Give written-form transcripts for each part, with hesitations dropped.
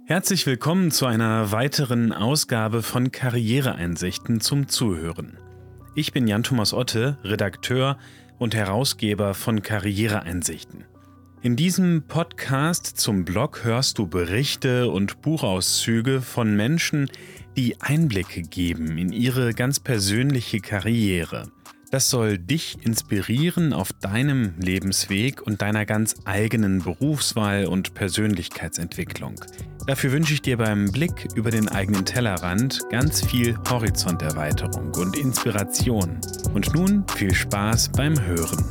Herzlich willkommen zu einer weiteren Ausgabe von Karriereeinsichten zum Zuhören. Ich bin Jan-Thomas Otte, Redakteur und Herausgeber von Karriereeinsichten. In diesem Podcast zum Blog hörst du Berichte und Buchauszüge von Menschen, die Einblicke geben in ihre ganz persönliche Karriere. Das soll dich inspirieren auf deinem Lebensweg und deiner ganz eigenen Berufswahl und Persönlichkeitsentwicklung. Dafür wünsche ich dir beim Blick über den eigenen Tellerrand ganz viel Horizonterweiterung und Inspiration. Und nun viel Spaß beim Hören.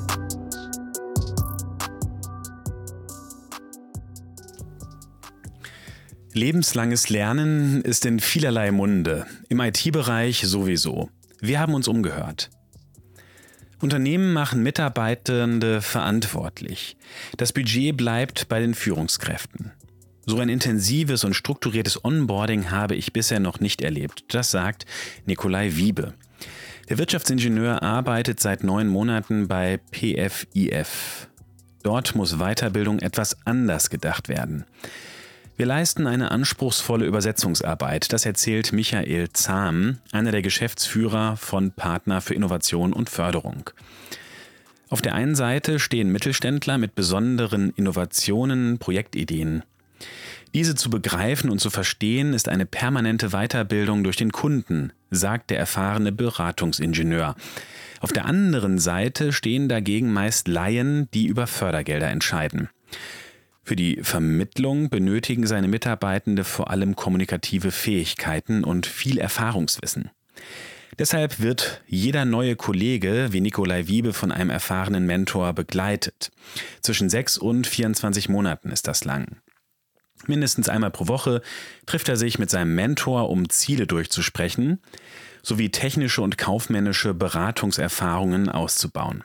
Lebenslanges Lernen ist in vielerlei Munde, im IT-Bereich sowieso. Wir haben uns umgehört. Unternehmen machen Mitarbeitende verantwortlich. Das Budget bleibt bei den Führungskräften. So ein intensives und strukturiertes Onboarding habe ich bisher noch nicht erlebt. Das sagt Nikolai Wiebe. Der Wirtschaftsingenieur arbeitet seit 9 Monaten bei PFIF. Dort muss Weiterbildung etwas anders gedacht werden. Wir leisten eine anspruchsvolle Übersetzungsarbeit, das erzählt Michael Zahm, einer der Geschäftsführer von Partner für Innovation und Förderung. Auf der einen Seite stehen Mittelständler mit besonderen Innovationen, Projektideen. Diese zu begreifen und zu verstehen, ist eine permanente Weiterbildung durch den Kunden, sagt der erfahrene Beratungsingenieur. Auf der anderen Seite stehen dagegen meist Laien, die über Fördergelder entscheiden. Für die Vermittlung benötigen seine Mitarbeitende vor allem kommunikative Fähigkeiten und viel Erfahrungswissen. Deshalb wird jeder neue Kollege wie Nikolai Wiebe von einem erfahrenen Mentor begleitet. Zwischen 6 und 24 Monaten ist das lang. Mindestens einmal pro Woche trifft er sich mit seinem Mentor, um Ziele durchzusprechen, sowie technische und kaufmännische Beratungserfahrungen auszubauen.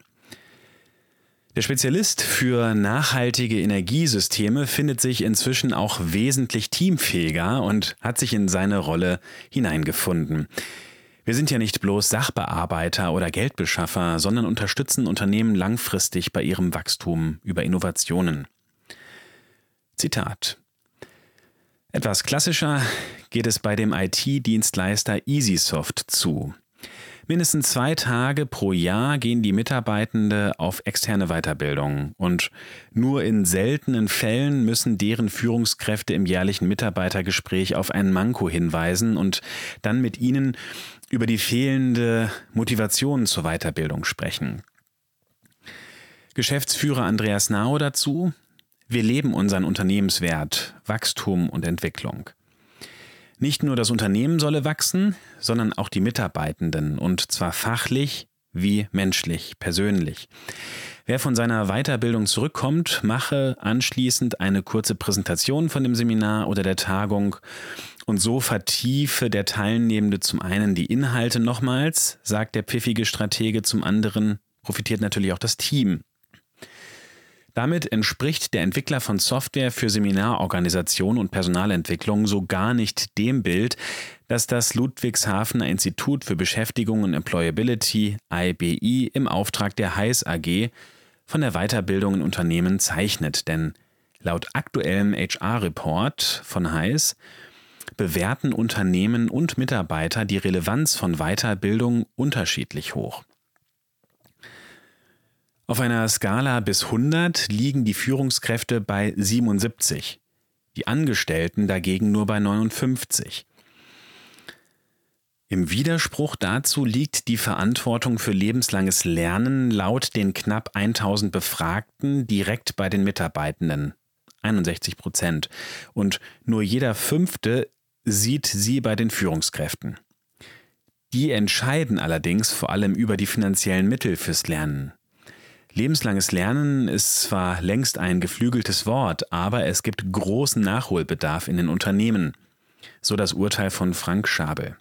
Der Spezialist für nachhaltige Energiesysteme findet sich inzwischen auch wesentlich teamfähiger und hat sich in seine Rolle hineingefunden. Wir sind ja nicht bloß Sachbearbeiter oder Geldbeschaffer, sondern unterstützen Unternehmen langfristig bei ihrem Wachstum über Innovationen. Zitat: Etwas klassischer geht es bei dem IT-Dienstleister EasySoft zu. Mindestens 2 Tage pro Jahr gehen die Mitarbeitende auf externe Weiterbildung und nur in seltenen Fällen müssen deren Führungskräfte im jährlichen Mitarbeitergespräch auf ein Manko hinweisen und dann mit ihnen über die fehlende Motivation zur Weiterbildung sprechen. Geschäftsführer Andreas Nau dazu: Wir leben unseren Unternehmenswert, Wachstum und Entwicklung. Nicht nur das Unternehmen solle wachsen, sondern auch die Mitarbeitenden, und zwar fachlich wie menschlich, persönlich. Wer von seiner Weiterbildung zurückkommt, mache anschließend eine kurze Präsentation von dem Seminar oder der Tagung und so vertiefe der Teilnehmende zum einen die Inhalte nochmals, sagt der pfiffige Stratege, zum anderen profitiert natürlich auch das Team. Damit entspricht der Entwickler von Software für Seminarorganisation und Personalentwicklung so gar nicht dem Bild, das das Ludwigshafener Institut für Beschäftigung und Employability IBI im Auftrag der Heiß AG von der Weiterbildung in Unternehmen zeichnet. Denn laut aktuellem HR-Report von Heiß bewerten Unternehmen und Mitarbeiter die Relevanz von Weiterbildung unterschiedlich hoch. Auf einer Skala bis 100 liegen die Führungskräfte bei 77, die Angestellten dagegen nur bei 59. Im Widerspruch dazu liegt die Verantwortung für lebenslanges Lernen laut den knapp 1000 Befragten direkt bei den Mitarbeitenden, 61%, und nur jeder 5. sieht sie bei den Führungskräften. Die entscheiden allerdings vor allem über die finanziellen Mittel fürs Lernen. Lebenslanges Lernen ist zwar längst ein geflügeltes Wort, aber es gibt großen Nachholbedarf in den Unternehmen, so das Urteil von Frank Schabel.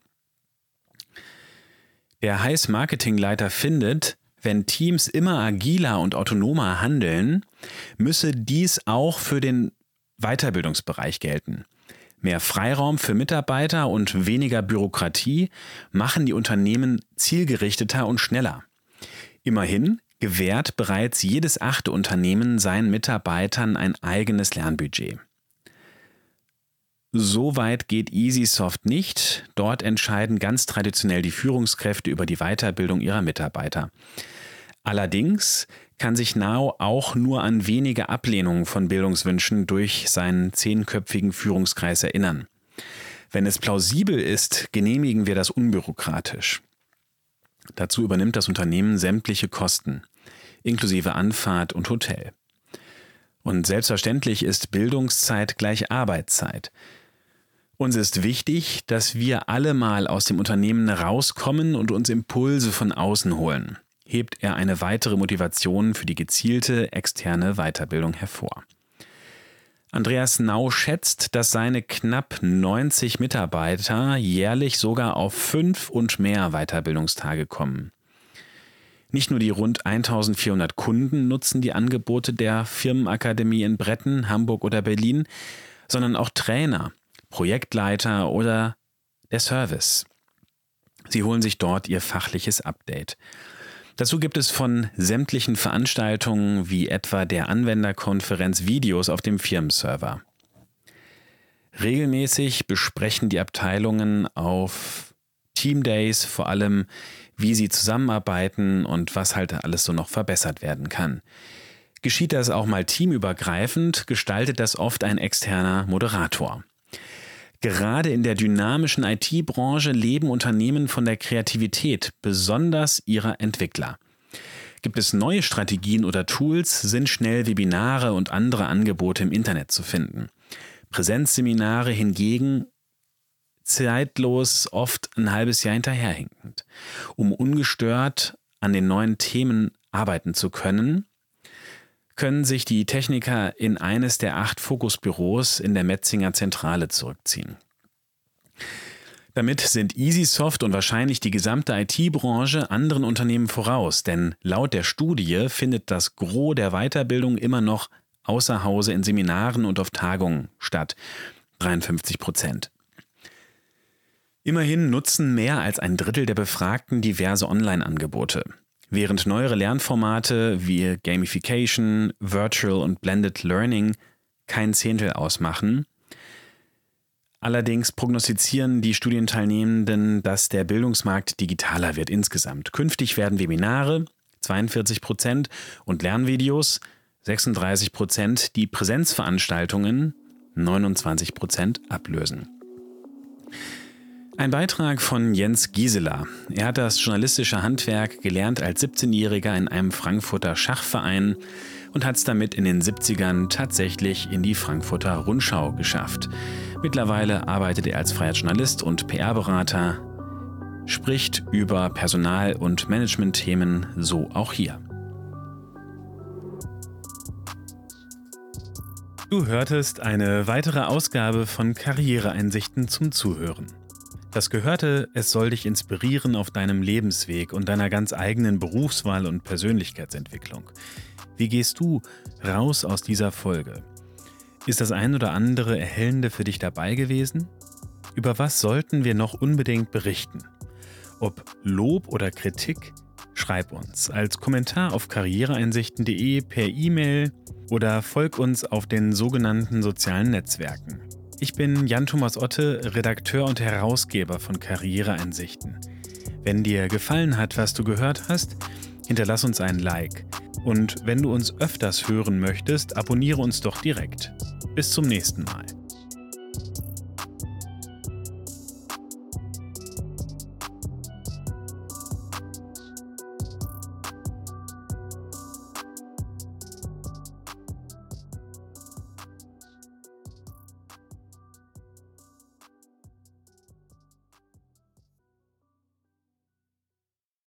Der Heiß-Marketingleiter findet, wenn Teams immer agiler und autonomer handeln, müsse dies auch für den Weiterbildungsbereich gelten. Mehr Freiraum für Mitarbeiter und weniger Bürokratie machen die Unternehmen zielgerichteter und schneller. Immerhin gewährt bereits jedes 8. Unternehmen seinen Mitarbeitern ein eigenes Lernbudget. So weit geht EasySoft nicht. Dort entscheiden ganz traditionell die Führungskräfte über die Weiterbildung ihrer Mitarbeiter. Allerdings kann sich Now auch nur an wenige Ablehnungen von Bildungswünschen durch seinen 10-köpfigen Führungskreis erinnern. Wenn es plausibel ist, genehmigen wir das unbürokratisch. Dazu übernimmt das Unternehmen sämtliche Kosten, inklusive Anfahrt und Hotel. Und selbstverständlich ist Bildungszeit gleich Arbeitszeit. Uns ist wichtig, dass wir alle mal aus dem Unternehmen rauskommen und uns Impulse von außen holen, hebt er eine weitere Motivation für die gezielte externe Weiterbildung hervor. Andreas Nau schätzt, dass seine knapp 90 Mitarbeiter jährlich sogar auf 5 und mehr Weiterbildungstage kommen. Nicht nur die rund 1400 Kunden nutzen die Angebote der Firmenakademie in Bretten, Hamburg oder Berlin, sondern auch Trainer, Projektleiter oder der Service. Sie holen sich dort ihr fachliches Update. Dazu gibt es von sämtlichen Veranstaltungen wie etwa der Anwenderkonferenz Videos auf dem Firmenserver. Regelmäßig besprechen die Abteilungen auf Teamdays vor allem, wie sie zusammenarbeiten und was halt alles so noch verbessert werden kann. Geschieht das auch mal teamübergreifend, gestaltet das oft ein externer Moderator. Gerade in der dynamischen IT-Branche leben Unternehmen von der Kreativität, besonders ihrer Entwickler. Gibt es neue Strategien oder Tools, sind schnell Webinare und andere Angebote im Internet zu finden. Präsenzseminare hingegen zeitlos, oft ein halbes Jahr hinterherhinkend. Um ungestört an den neuen Themen arbeiten zu können, können sich die Techniker in eines der 8 Fokusbüros in der Metzinger Zentrale zurückziehen. Damit sind EasySoft und wahrscheinlich die gesamte IT-Branche anderen Unternehmen voraus, denn laut der Studie findet das Gros der Weiterbildung immer noch außer Hause in Seminaren und auf Tagungen statt, 53%. Immerhin nutzen mehr als ein Drittel der Befragten diverse Online-Angebote. Während neuere Lernformate wie Gamification, Virtual und Blended Learning kein Zehntel ausmachen. Allerdings prognostizieren die Studienteilnehmenden, dass der Bildungsmarkt digitaler wird insgesamt. Künftig werden Webinare 42% und Lernvideos 36% die Präsenzveranstaltungen 29% ablösen. Ein Beitrag von Jens Gieseler. Er hat das journalistische Handwerk gelernt als 17-Jähriger in einem Frankfurter Schachverein und hat es damit in den 70ern tatsächlich in die Frankfurter Rundschau geschafft. Mittlerweile arbeitet er als freier Journalist und PR-Berater, spricht über Personal- und Management-Themen, so auch hier. Du hörtest eine weitere Ausgabe von Karriereeinsichten zum Zuhören. Das Gehörte, es soll dich inspirieren auf deinem Lebensweg und deiner ganz eigenen Berufswahl und Persönlichkeitsentwicklung. Wie gehst du raus aus dieser Folge? Ist das ein oder andere Erhellende für dich dabei gewesen? Über was sollten wir noch unbedingt berichten? Ob Lob oder Kritik? Schreib uns als Kommentar auf karriereeinsichten.de, per E-Mail oder folg uns auf den sogenannten sozialen Netzwerken. Ich bin Jan-Thomas Otte, Redakteur und Herausgeber von Karriereeinsichten. Wenn dir gefallen hat, was du gehört hast, hinterlass uns ein Like. Und wenn du uns öfters hören möchtest, abonniere uns doch direkt. Bis zum nächsten Mal.